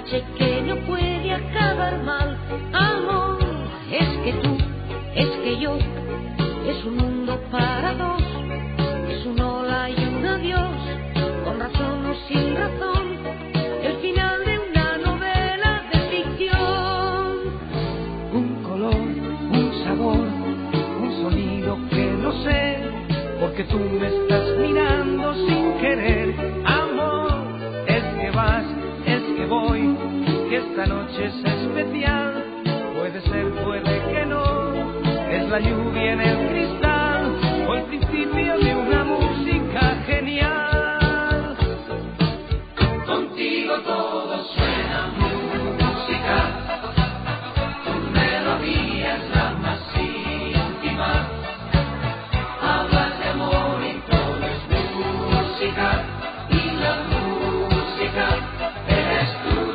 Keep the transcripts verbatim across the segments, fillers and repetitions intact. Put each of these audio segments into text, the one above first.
noche que no puede acabar mal. Amor, es que tú, es que yo, es un mundo para dos, es un hola y un adiós, con razón o sin razón, el final de una novela de ficción. Un color, un sabor, un sonido que no sé, porque tú me estás mirando sin querer. Amor, es que vas, es que voy, que esta noche es especial. Puede ser, puede que no, es la lluvia en el cristal o el principio de una música genial. Contigo todo suena música, tu melodía es la más íntima. Hablas de amor y todo es música, y la música eres tú.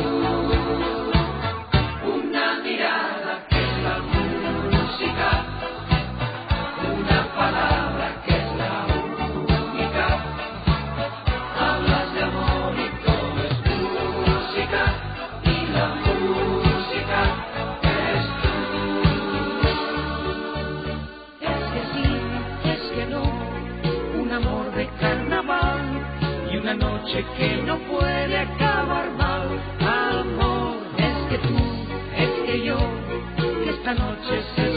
Una mirada que es la música, una palabra que es la única. Hablas de amor y todo es música, y la música eres tú. Es que sí, es que no, un amor de carnaval y una noche que no puede acabar mal. Amor, es que tú, es que yo, que esta noche se